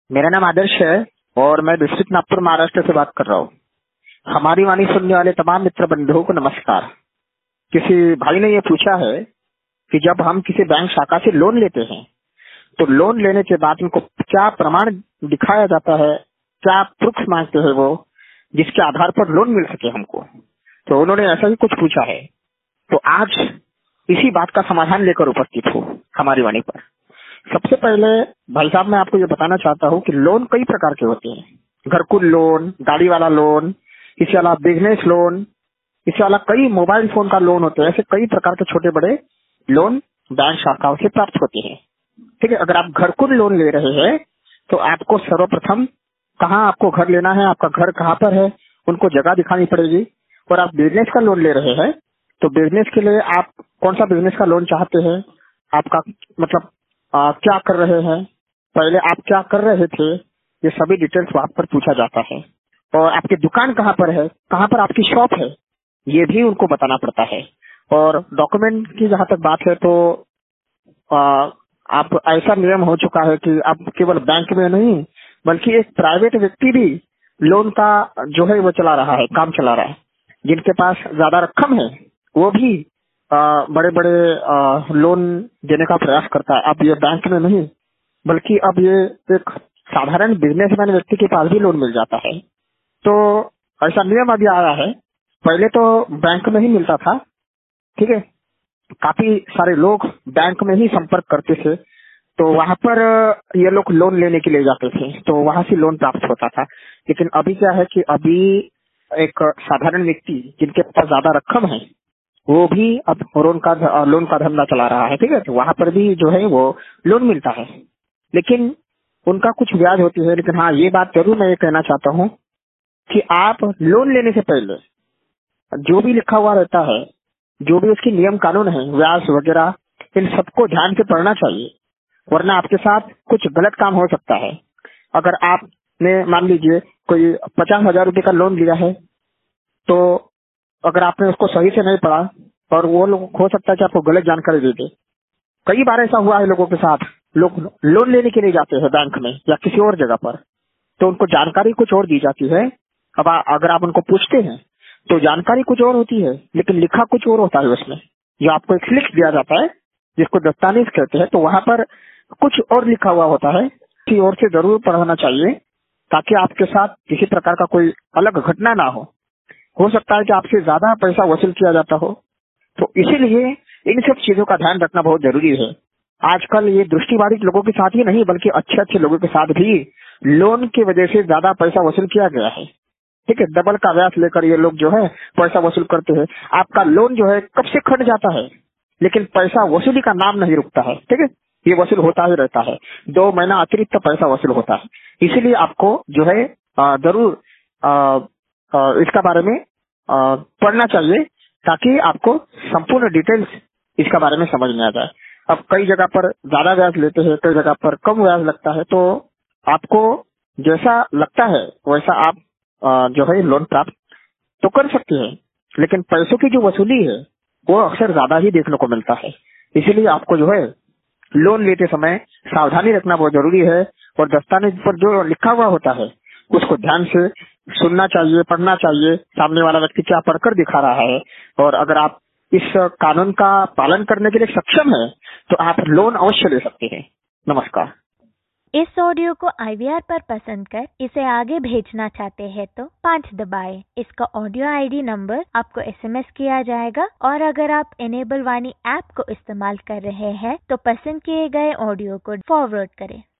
मेरा नाम आदर्श है और मैं डिस्ट्रिक्ट नागपुर महाराष्ट्र से बात कर रहा हूँ। हमारी वाणी सुनने वाले तमाम मित्र बंधुओं को नमस्कार। किसी भाई ने ये पूछा है कि जब हम किसी बैंक शाखा से लोन लेते हैं तो लोन लेने के बाद उनको क्या प्रमाण दिखाया जाता है, क्या प्रूफ मांगते हैं वो, जिसके आधार पर लोन मिल सके हमको। तो उन्होंने ऐसा ही कुछ पूछा है। तो आज इसी बात का समाधान लेकर उपस्थित हूँ हमारी वाणी पर। सबसे पहले भाई साहब मैं आपको ये बताना चाहता हूँ कि लोन कई प्रकार के होते हैं। घरकुल लोन, गाड़ी वाला लोन, इसके अलावा बिजनेस लोन, इसके अलावा कई मोबाइल फोन का लोन होते हैं। ऐसे कई प्रकार के छोटे बड़े लोन बैंक शाखाओं से प्राप्त होते हैं। ठीक है, अगर आप घरकुल लोन ले रहे हैं तो आपको सर्वप्रथम कहाँ आपको घर लेना है, आपका घर कहाँ पर है, उनको जगह दिखानी पड़ेगी। और आप बिजनेस का लोन ले रहे हैं तो बिजनेस के लिए आप कौन सा बिजनेस का लोन चाहते हैं, आपका मतलब क्या कर रहे हैं, पहले आप क्या कर रहे थे, ये सभी डिटेल्स वहां पर पूछा जाता है। और आपकी दुकान कहाँ पर है, कहाँ पर आपकी शॉप है, ये भी उनको बताना पड़ता है। और डॉक्यूमेंट की जहाँ तक बात है तो आप ऐसा नियम हो चुका है कि अब केवल बैंक में नहीं बल्कि एक प्राइवेट व्यक्ति भी लोन का जो है वो चला रहा है, काम चला रहा है। जिनके पास ज्यादा रकम है वो भी बड़े बड़े लोन देने का प्रयास करता है। अब ये बैंक में नहीं बल्कि अब ये एक साधारण बिजनेसमैन व्यक्ति के पास भी लोन मिल जाता है। तो ऐसा नियम अभी आया है। पहले तो बैंक में ही मिलता था। ठीक है, काफी सारे लोग बैंक में ही संपर्क करते थे तो वहां पर ये लोग लोन लेने के लिए जाते थे तो वहां से लोन प्राप्त होता था। लेकिन अभी क्या है कि अभी एक साधारण व्यक्ति जिनके पास ज्यादा रकम है वो भी अब लोन का धंधा चला रहा है। ठीक है, तो वहां पर भी जो है वो लोन मिलता है, लेकिन उनका कुछ ब्याज होती है। लेकिन हाँ, ये बात जरूर मैं ये कहना चाहता हूँ कि आप लोन लेने से पहले जो भी लिखा हुआ रहता है, जो भी उसकी नियम कानून है, ब्याज वगैरह, इन सबको ध्यान से पढ़ना चाहिए, वरना आपके साथ कुछ गलत काम हो सकता है। अगर आपने मान लीजिए कोई 50,000 रुपए का लोन लिया है तो अगर आपने उसको सही से नहीं पढ़ा और वो लोग हो सकता है कि आपको गलत जानकारी दे दे। कई बार ऐसा हुआ है लोगों के साथ, लोग लोन लेने के लिए जाते हैं बैंक में या किसी और जगह पर तो उनको जानकारी कुछ और दी जाती है। अब अगर आप उनको पूछते हैं तो जानकारी कुछ और होती है लेकिन लिखा कुछ और होता है उसमें। जो आपको एक स्लिप दिया जाता है जिसको दस्तावेज कहते हैं, तो वहां पर कुछ और लिखा हुआ होता है। किसी और से जरूर पढ़ना चाहिए ताकि आपके साथ किसी प्रकार का कोई अलग घटना ना हो सकता है कि आपसे ज्यादा पैसा वसूल किया जाता हो। तो इसीलिए इन सब चीजों का ध्यान रखना बहुत जरूरी है। आजकल ये दृष्टिबाधित लोगों के साथ ही नहीं बल्कि अच्छे अच्छे लोगों के साथ भी लोन की वजह से ज्यादा पैसा वसूल किया गया है। ठीक है, डबल का ब्याज लेकर ये लोग जो है पैसा वसूल करते हैं। आपका लोन जो है कब से खट जाता है लेकिन पैसा वसूली का नाम नहीं रुकता है। ठीक है, ये वसूल होता ही रहता है। 2 महीना अतिरिक्त पैसा वसूल होता है। इसीलिए आपको जो है जरूर इसका बारे में पढ़ना चाहिए ताकि आपको संपूर्ण डिटेल्स इसका बारे में समझ में आ जाए। अब कई जगह पर ज्यादा ब्याज लेते हैं, कई जगह पर कम ब्याज लगता है, तो आपको जैसा लगता है वैसा आप जो है लोन प्राप्त तो कर सकते हैं। लेकिन पैसों की जो वसूली है वो अक्सर ज्यादा ही देखने को मिलता है। इसीलिए आपको जो है लोन लेते समय सावधानी रखना बहुत जरूरी है। और दस्तावेज पर जो लिखा हुआ होता है उसको ध्यान से सुनना चाहिए, पढ़ना चाहिए, सामने वाला व्यक्ति क्या पढ़कर दिखा रहा है। और अगर आप इस कानून का पालन करने के लिए सक्षम है तो आप लोन अवश्य ले सकते हैं। नमस्कार। इस ऑडियो को IVR पर पसंद कर इसे आगे भेजना चाहते हैं तो 5 दबाएं। इसका ऑडियो ID नंबर आपको SMS किया जाएगा। और अगर आप इनेबल वाणी ऐप को इस्तेमाल कर रहे हैं तो पसंद किए गए ऑडियो को फॉरवर्ड करें।